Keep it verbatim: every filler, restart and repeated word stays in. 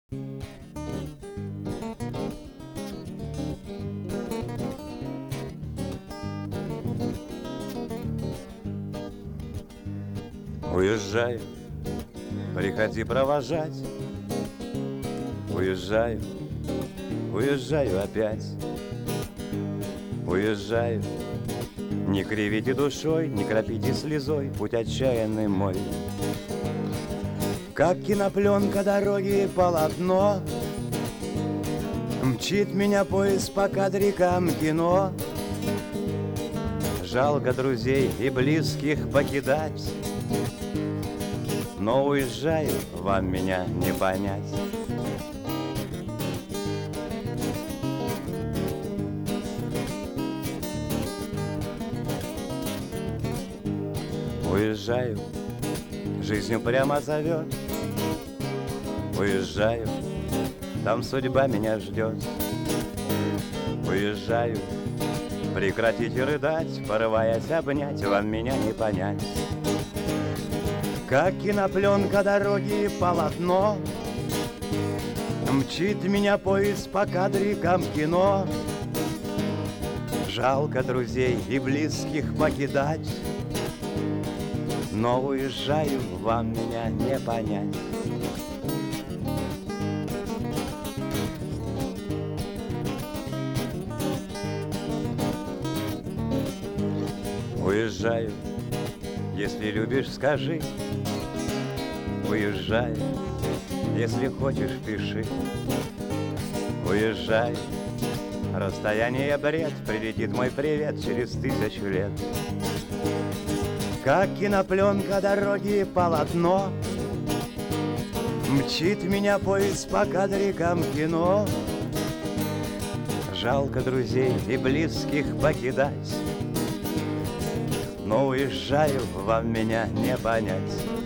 Уезжаю, приходи провожать. Уезжаю, уезжаю опять. Уезжаю, не кривите душой, не кропите слезой путь отчаянный мой. Как кинопленка дороги и полотно, мчит меня поезд по кадрикам кино. Жалко друзей и близких покидать, но уезжаю, вам меня не понять. Уезжаю, жизнью прямо зовет. Уезжаю, там судьба меня ждет. Уезжаю, прекратите рыдать, порываясь обнять, вам меня не понять. Как кинопленка дороги и полотно, мчит меня поезд по кадрикам кино. Жалко друзей и близких покидать, но уезжаю, вам меня не понять. Уезжаю, если любишь, скажи. Уезжаю, если хочешь, пиши. Уезжаю, расстояние бред, прилетит мой привет через тысячу лет. Как кинопленка дороги и полотно, мчит меня поезд по кадрикам кино. Жалко друзей и близких покидать, но уезжаю, вам меня не понять.